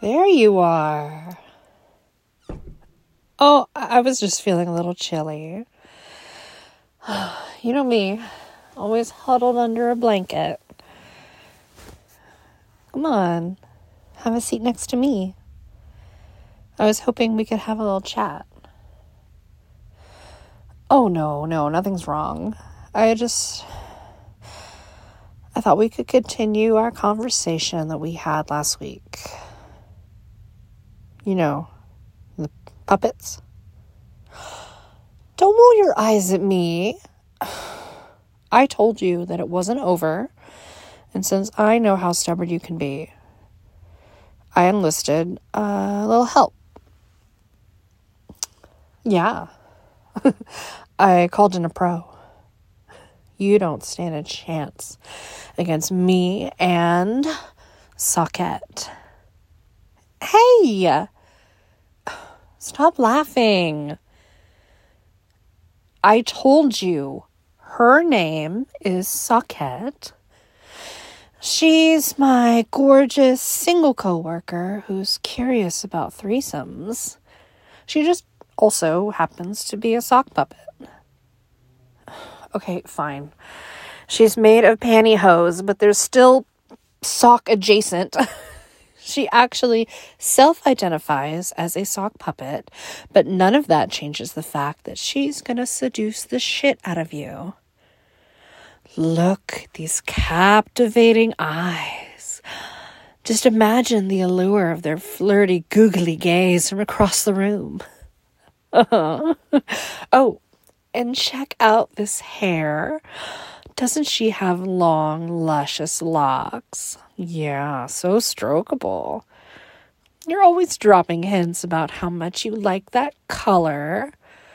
There you are. Oh, I was just feeling a little chilly. You know me, always huddled under a blanket. Come on, have a seat next to me. I was hoping we could have a little chat. Oh, no, nothing's wrong. I thought we could continue our conversation that we had last week. You know, the puppets. Don't roll your eyes at me. I told you that it wasn't over, and since I know how stubborn you can be, I enlisted a little help. Yeah. I called in a pro. You don't stand a chance against me and Socket. Hey! Stop laughing. I told you her name is Socket. She's my gorgeous single coworker who's curious about threesomes. She just also happens to be a sock puppet. Okay, fine. She's made of pantyhose, but there's still sock adjacent. She actually self-identifies as a sock puppet, but none of that changes the fact that she's gonna seduce the shit out of you. Look at these captivating eyes. Just imagine the allure of their flirty, googly gaze from across the room. Oh, and check out this hair. Doesn't she have long, luscious locks? Yeah, so strokeable. You're always dropping hints about how much you like that color.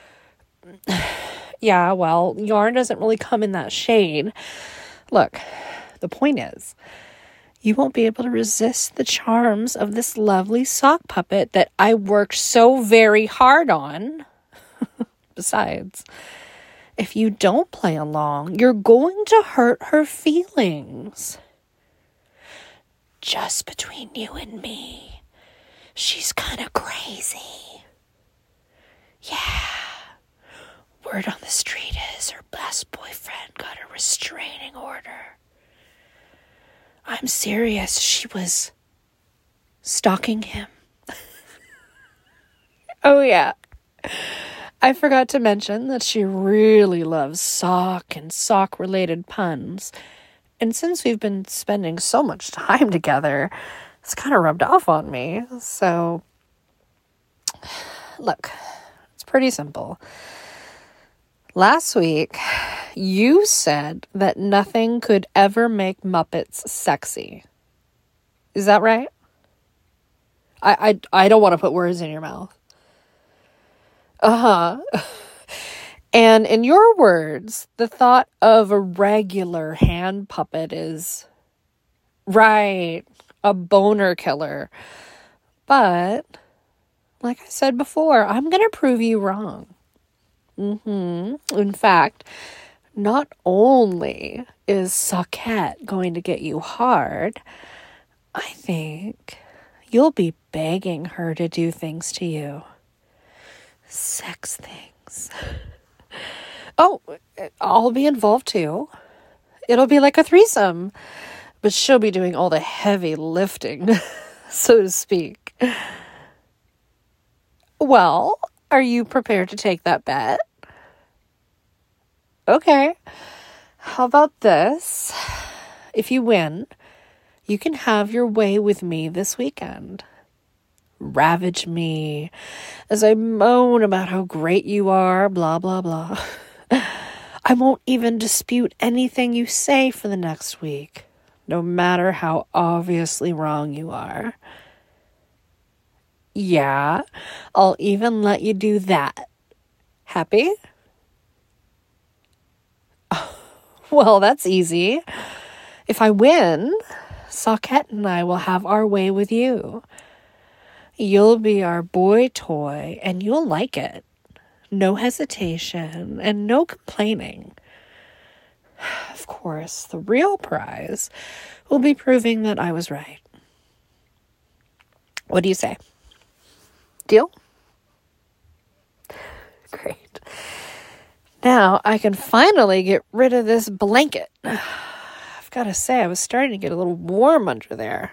Yeah, well, yarn doesn't really come in that shade. Look, the point is, you won't be able to resist the charms of this lovely sock puppet that I worked so very hard on. Besides, if you don't play along, you're going to hurt her feelings. Just between you and me, she's kind of crazy. Yeah. Word on the street is her best boyfriend got a restraining order. I'm serious. She was stalking him. Oh, yeah. I forgot to mention that she really loves sock and sock-related puns. And since we've been spending so much time together, it's kind of rubbed off on me. So, look, it's pretty simple. Last week, you said that nothing could ever make Muppets sexy. Is that right? I don't want to put words in your mouth. And in your words, the thought of a regular hand puppet is, right, a boner killer. But, like I said before, I'm going to prove you wrong. In fact, not only is Socket going to get you hard, I think you'll be begging her to do things to you. Sex things. Oh, I'll be involved too. It'll be like a threesome, but she'll be doing all the heavy lifting, so to speak. Well, are you prepared to take that bet? Okay. How about this? If you win, you can have your way with me this weekend. Ravage me as I moan about how great you are, blah, blah, blah. I won't even dispute anything you say for the next week, no matter how obviously wrong you are. Yeah, I'll even let you do that. Happy? Well, that's easy. If I win, Socket and I will have our way with you. You'll be our boy toy, and you'll like it. No hesitation and no complaining. Of course, the real prize will be proving that I was right. What do you say? Deal? Great. Now I can finally get rid of this blanket. I've got to say, I was starting to get a little warm under there.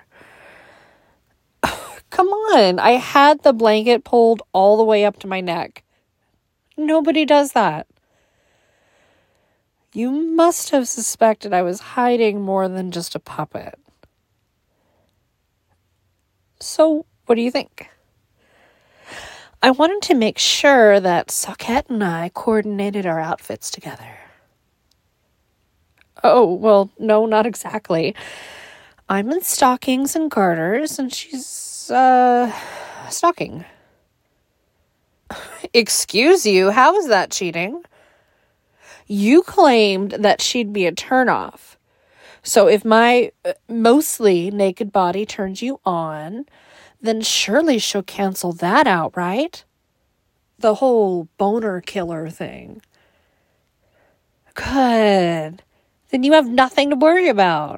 Come on. I had the blanket pulled all the way up to my neck. Nobody does that. You must have suspected I was hiding more than just a puppet. So, what do you think? I wanted to make sure that Sockette and I coordinated our outfits together. Oh, well, no, not exactly. I'm in stockings and garters, and she's, stocking. Excuse you, how is that cheating? You claimed that she'd be a turnoff. So if my mostly naked body turns you on, then surely she'll cancel that out, right? The whole boner killer thing. Good. Then you have nothing to worry about.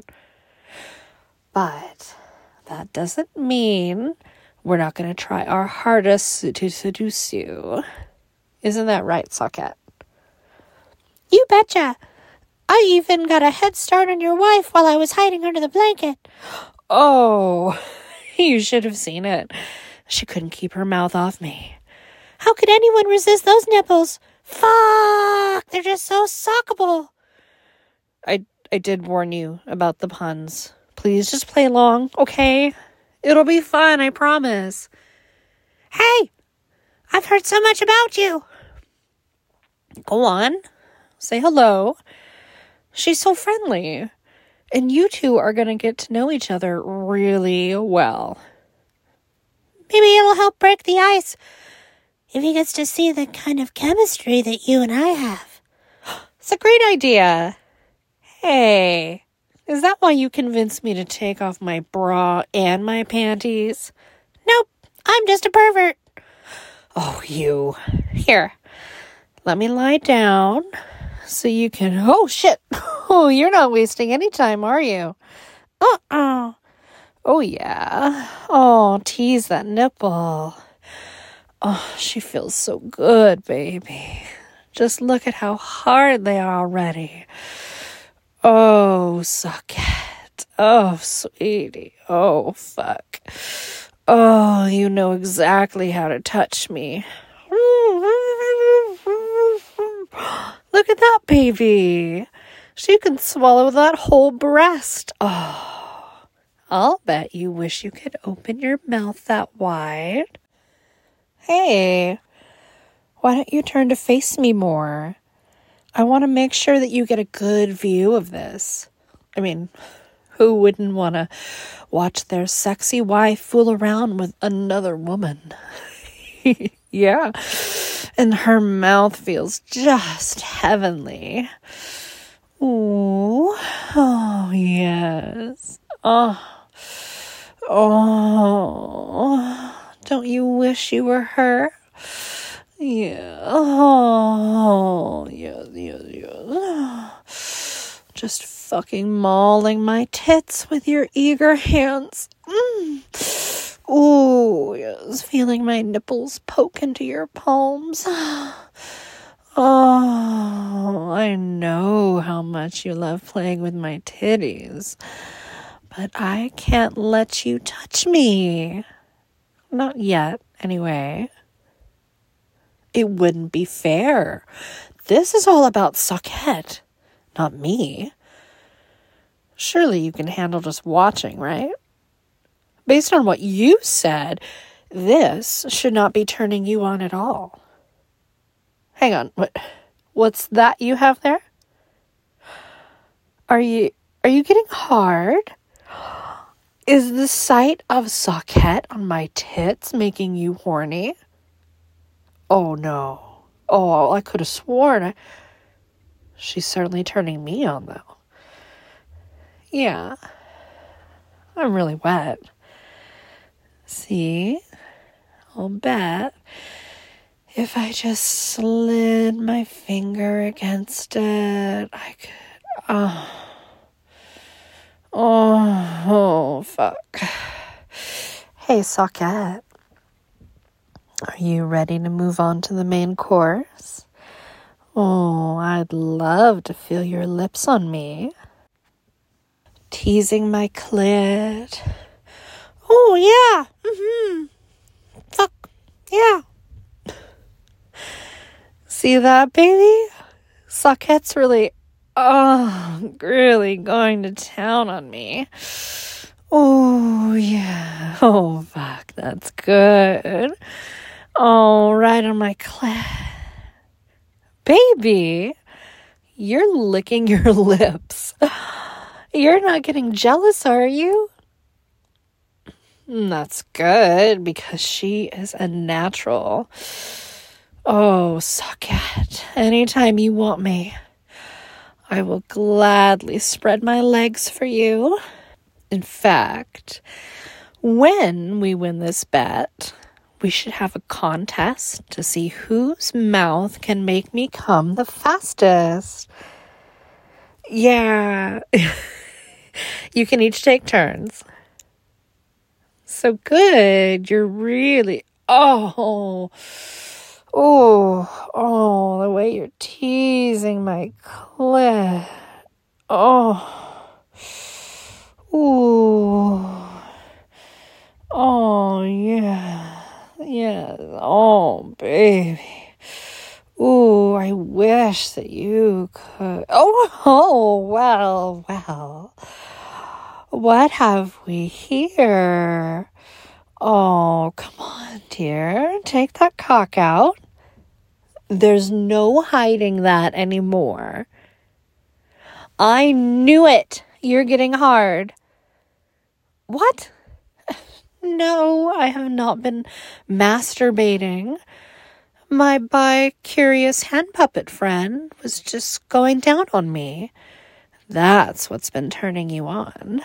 But that doesn't mean we're not going to try our hardest to seduce you. Isn't that right, Sockette? You betcha. I even got a head start on your wife while I was hiding under the blanket. Oh, you should have seen it. She couldn't keep her mouth off me. How could anyone resist those nipples? Fuck, they're just so sockable. I did warn you about the puns. Please just play along, okay? It'll be fun, I promise. Hey, I've heard so much about you. Go on. Say hello. She's so friendly. And you two are going to get to know each other really well. Maybe it'll help break the ice if he gets to see the kind of chemistry that you and I have. It's a great idea. Hey, is that why you convinced me to take off my bra and my panties? Nope, I'm just a pervert. Oh, you. Here, let me lie down. So you can... Oh, shit. Oh, you're not wasting any time, are you? Uh-uh. Oh, yeah. Oh, tease that nipple. Oh, she feels so good, baby. Just look at how hard they are already. Oh, Sockette. Oh, sweetie. Oh, fuck. Oh, you know exactly how to touch me. Look at that baby. She can swallow that whole breast. Oh, I'll bet you wish you could open your mouth that wide. Hey, why don't you turn to face me more? I want to make sure that you get a good view of this. I mean, who wouldn't want to watch their sexy wife fool around with another woman? Yeah. And her mouth feels just heavenly. Ooh. Oh, yes. Oh. Don't you wish you were her? Yeah. Oh, yes. Just fucking mauling my tits with your eager hands. Ooh, yes, feeling my nipples poke into your palms. Oh, I know how much you love playing with my titties, but I can't let you touch me. Not yet, anyway. It wouldn't be fair. This is all about Sockette, not me. Surely you can handle just watching, right? Based on what you said, this should not be turning you on at all. Hang on, what's that you have there? Are you getting hard? Is the sight of Sockette on my tits making you horny? Oh no. Oh, I could have sworn. She's certainly turning me on though. Yeah. I'm really wet. See? I'll bet if I just slid my finger against it, I could... Oh, fuck. Hey, Sockette. Are you ready to move on to the main course? Oh, I'd love to feel your lips on me. Teasing my clit. Oh, yeah. Fuck. Yeah. See that, baby? Sockette's really going to town on me. Oh, yeah. Oh, fuck. That's good. Oh, right on my clit. Baby, you're licking your lips. You're not getting jealous, are you? That's good, because she is a natural. Oh, Sockette, anytime you want me, I will gladly spread my legs for you. In fact, when we win this bet, we should have a contest to see whose mouth can make me come the fastest. Yeah. You can each take turns. So good. You're really... the way you're teasing my clit. Yeah. Yeah. Oh, baby. Ooh, I wish that you could. Well. What have we here? Oh, come on, dear. Take that cock out. There's no hiding that anymore. I knew it. You're getting hard. What? No, I have not been masturbating. My bi-curious hand puppet friend was just going down on me. That's what's been turning you on.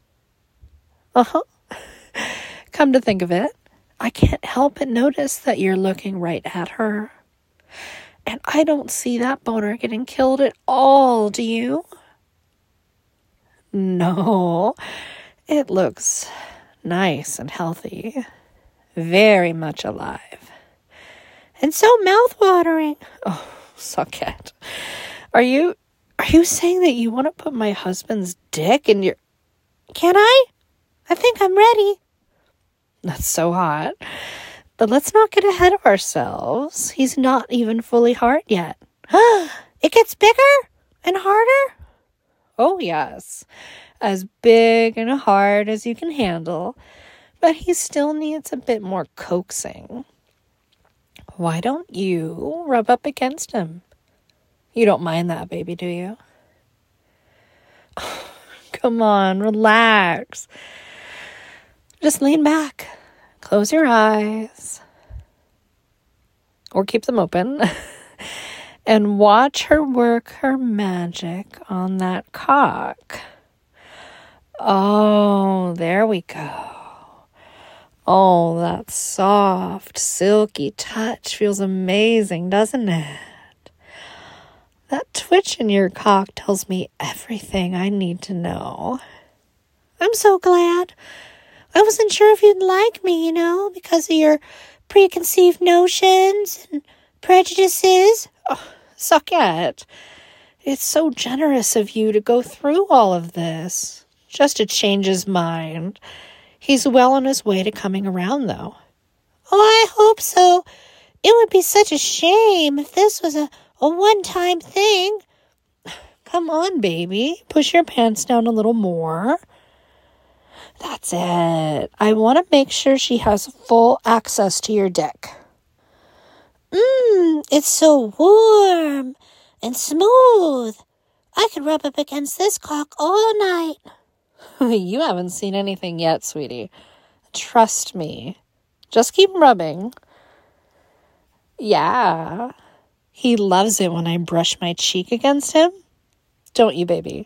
Come to think of it, I can't help but notice that you're looking right at her. And I don't see that boner getting killed at all, do you? No, it looks nice and healthy. Very much alive. And so mouth-watering. Oh, Sockette. Are you saying that you want to put my husband's dick in your... Can I? I think I'm ready. That's so hot. But let's not get ahead of ourselves. He's not even fully hard yet. It gets bigger and harder? Oh, yes. As big and hard as you can handle. But he still needs a bit more coaxing. Why don't you rub up against him? You don't mind that, baby, do you? Come on, relax. Just lean back. Close your eyes. Or keep them open. And watch her work her magic on that cock. Oh, there we go. Oh, that soft, silky touch feels amazing, doesn't it? That twitch in your cock tells me everything I need to know. I'm so glad. I wasn't sure if you'd like me, because of your preconceived notions and prejudices. Oh, Sockette, it's so generous of you to go through all of this, just to change his mind. He's well on his way to coming around, though. Oh, I hope so. It would be such a shame if this was a one-time thing. Come on, baby. Push your pants down a little more. That's it. I want to make sure she has full access to your dick. It's so warm and smooth. I could rub up against this cock all night. You haven't seen anything yet, sweetie. Trust me. Just keep rubbing. Yeah. He loves it when I brush my cheek against him. Don't you, baby?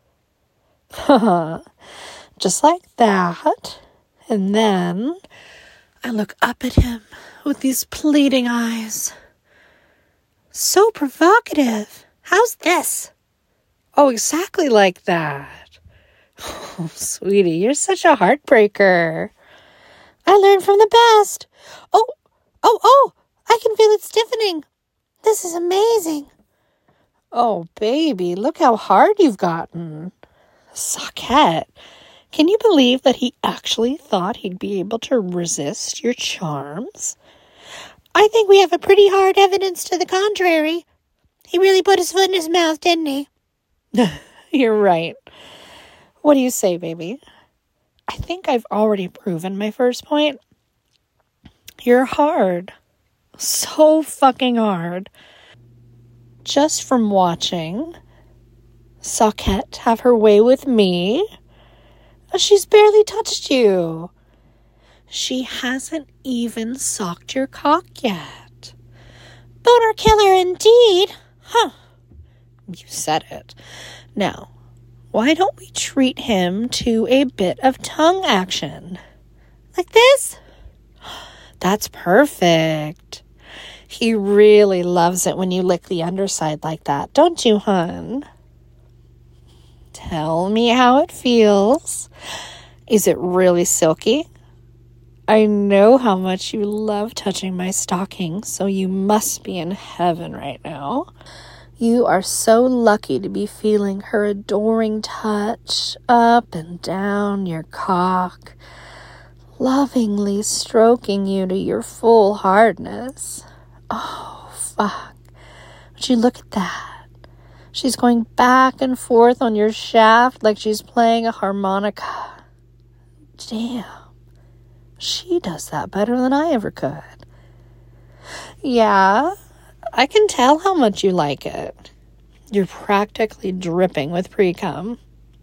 Just like that. And then I look up at him with these pleading eyes. So provocative. How's this? Oh, exactly like that. Oh, sweetie, you're such a heartbreaker. I learned from the best. Oh, I can feel it stiffening. This is amazing. Oh, baby, look how hard you've gotten. Sockette, can you believe that he actually thought he'd be able to resist your charms? I think we have a pretty hard evidence to the contrary. He really put his foot in his mouth, didn't he? You're right. What do you say, baby? I think I've already proven my first point. You're hard. So fucking hard. Just from watching Sockette have her way with me, she's barely touched you. She hasn't even socked your cock yet. Boner killer indeed. Huh. You said it. Now, why don't we treat him to a bit of tongue action? Like this? That's perfect. He really loves it when you lick the underside like that, don't you, hun? Tell me how it feels. Is it really silky? I know how much you love touching my stocking, so you must be in heaven right now. You are so lucky to be feeling her adoring touch up and down your cock, lovingly stroking you to your full hardness. Oh, fuck. Would you look at that? She's going back and forth on your shaft like she's playing a harmonica. Damn. She does that better than I ever could. Yeah, I can tell how much you like it. You're practically dripping with pre-cum.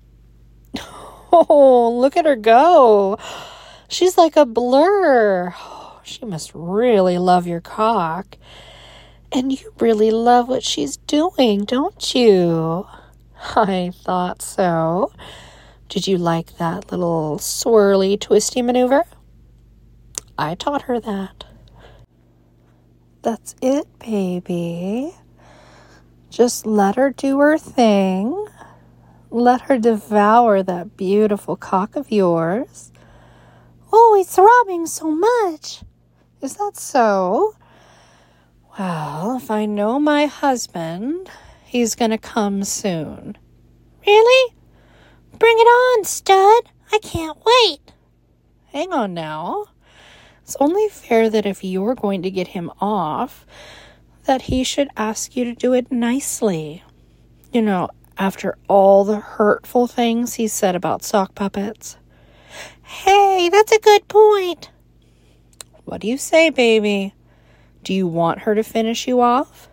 Oh, look at her go. She's like a blur. Oh, she must really love your cock. And you really love what she's doing, don't you? I thought so. Did you like that little swirly, twisty maneuver? I taught her that. That's it, baby. Just let her do her thing. Let her devour that beautiful cock of yours. Oh, he's throbbing so much. Is that so? Well, if I know my husband, he's gonna come soon. Really? Bring it on, stud. I can't wait. Hang on now. It's only fair that if you're going to get him off, that he should ask you to do it nicely. You know, after all the hurtful things he said about sock puppets. Hey, that's a good point. What do you say, baby? Do you want her to finish you off?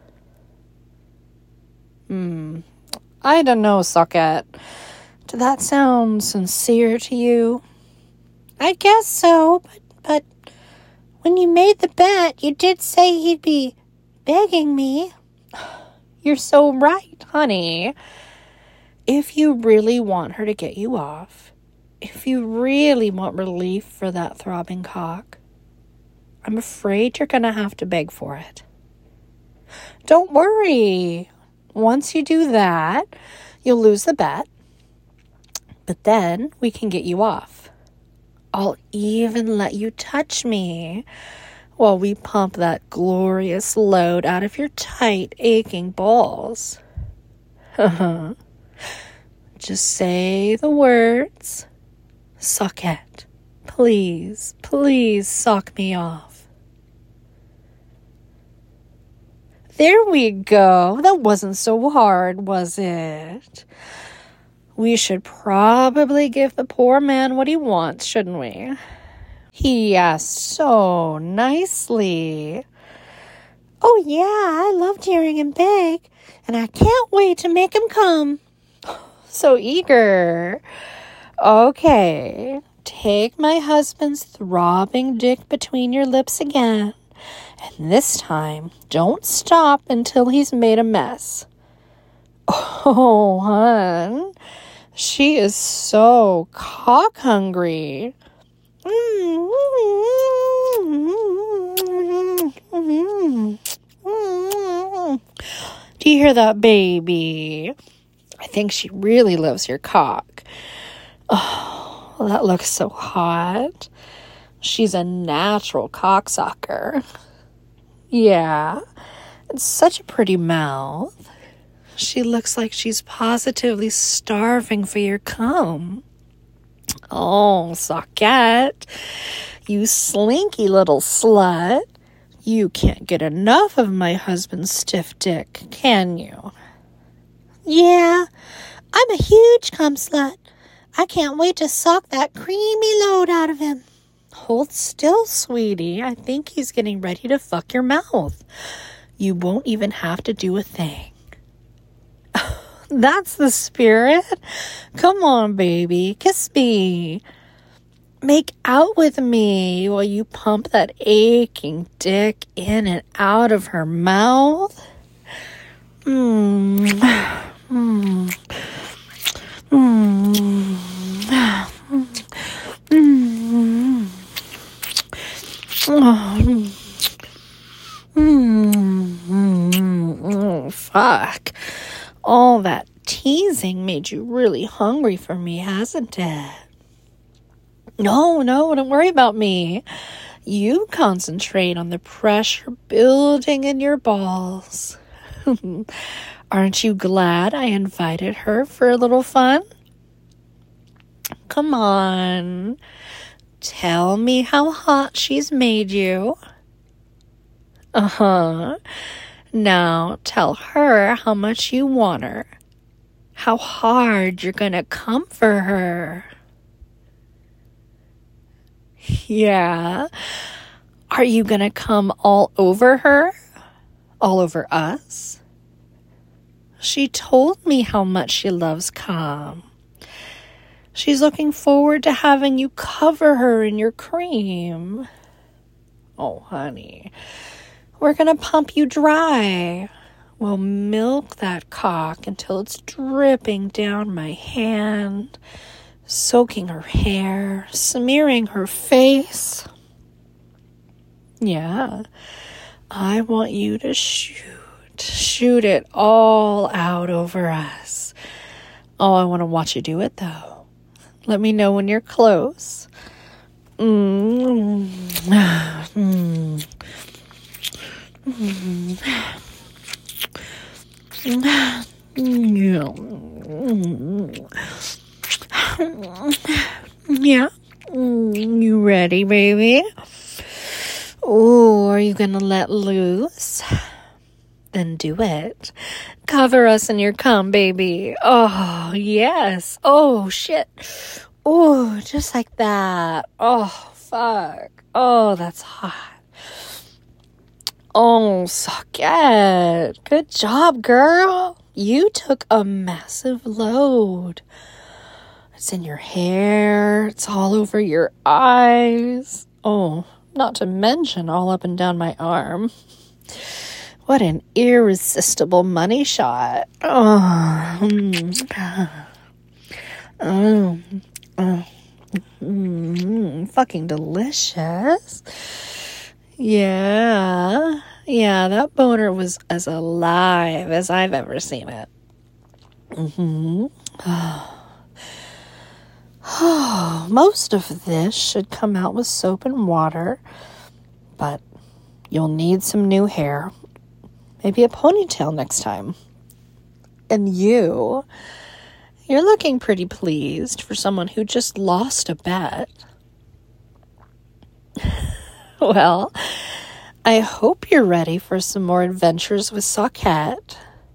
I don't know, Sockette. Did that sound sincere to you? I guess so, but when you made the bet, you did say he'd be begging me. You're so right, honey. If you really want her to get you off, if you really want relief for that throbbing cock, I'm afraid you're going to have to beg for it. Don't worry. Once you do that, you'll lose the bet. But then we can get you off. I'll even let you touch me while we pump that glorious load out of your tight, aching balls. Just say the words. Sockette, please, please sock me off. There we go. That wasn't so hard, was it? We should probably give the poor man what he wants, shouldn't we? He asked so nicely. Oh, yeah, I loved hearing him beg, and I can't wait to make him come. So eager. Okay, take my husband's throbbing dick between your lips again, and this time, don't stop until he's made a mess. Oh, hon, she is so cock hungry. Do you hear that, baby? I think she really loves your cock. Oh, that looks so hot. She's a natural cocksucker. Yeah, it's such a pretty mouth. She looks like she's positively starving for your cum. Oh, Sockette, you slinky little slut. You can't get enough of my husband's stiff dick, can you? Yeah, I'm a huge cum slut. I can't wait to suck that creamy load out of him. Hold still, sweetie. I think he's getting ready to fuck your mouth. You won't even have to do a thing. That's the spirit. Come on, baby. Kiss me. Make out with me while you pump that aching dick in and out of her mouth. Fuck. All that teasing made you really hungry for me, hasn't it? No, don't worry about me. You concentrate on the pressure building in your balls. Aren't you glad I invited her for a little fun? Come on. Tell me how hot she's made you. Uh-huh. Now tell her how much you want her. How hard you're gonna come for her. Yeah. Are you gonna come all over her? All over us? She told me how much she loves cum. She's looking forward to having you cover her in your cream. Oh, honey. We're gonna pump you dry. We'll milk that cock until it's dripping down my hand, soaking her hair, smearing her face. Yeah, I want you to shoot it all out over us. Oh, I want to watch you do it, though. Let me know when you're close. Yeah. You ready, baby? Oh, are you gonna let loose? Then do it. Cover us in your cum, baby. Oh, yes. Oh, shit. Oh, just like that. Oh, fuck. Oh, that's hot. Oh, Sockette. Good job, girl. You took a massive load. It's in your hair. It's all over your eyes. Oh, not to mention all up and down my arm. What an irresistible money shot. Fucking delicious. Yeah, that boner was as alive as I've ever seen it. Most of this should come out with soap and water, but you'll need some new hair. Maybe a ponytail next time. And you're looking pretty pleased for someone who just lost a bet. Well, I hope you're ready for some more adventures with Sockette.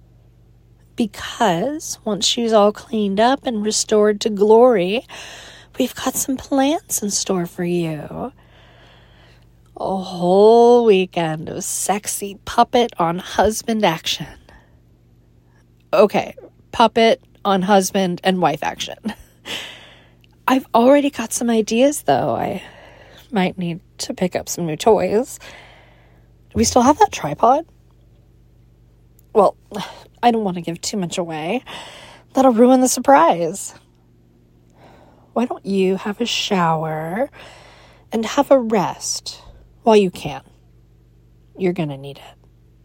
Because once she's all cleaned up and restored to glory, we've got some plans in store for you. A whole weekend of sexy puppet on husband action. Okay, puppet on husband and wife action. I've already got some ideas, though. I might need to pick up some new toys. Do we still have that tripod? Well, I don't want to give too much away. That'll ruin the surprise. Why don't you have a shower and have a rest while you can? You're gonna need it.